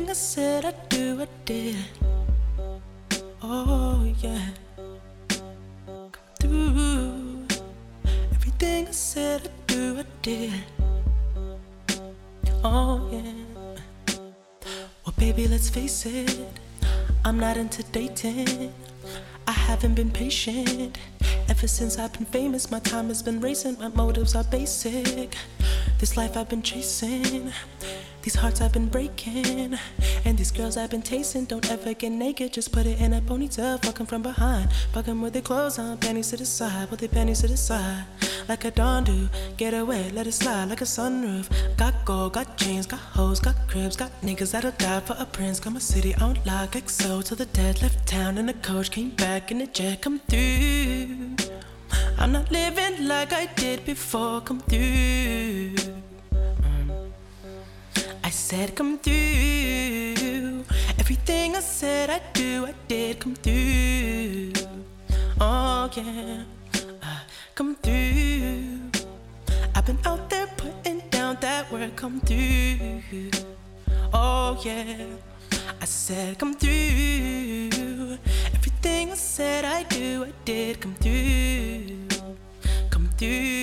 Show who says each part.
Speaker 1: Everything I said I'd do, I did. Oh yeah. Come through. Everything I said I'd do, I did. Oh yeah. Well baby, let's face it, I'm not into dating. I haven't been patient. Ever since I've been famous, my time has been racing. My motives are basic. This life I've been chasing, these hearts I've been breaking, and these girls I've been tasting. Don't ever get naked, just put it in a ponytail. Fuck 'em from behind, fuck 'em with their clothes on. Panties to the side, with their panties to the side. Like a dawn do, get away, let it slide like a sunroof. Got gold, got chains, got hoes, got cribs, got niggas that'll die for a prince. Got my city on lock, XO till the dead. Left town in a coach, came back in the jet. Come through, I'm not living like I did before. Come through, I said come through. Everything I said I'd do, I did. Come through, oh yeah, come through. I've been out there putting down that work. Come through, oh yeah, I said come through. Everything I said I'd do, I did. Come through, come through.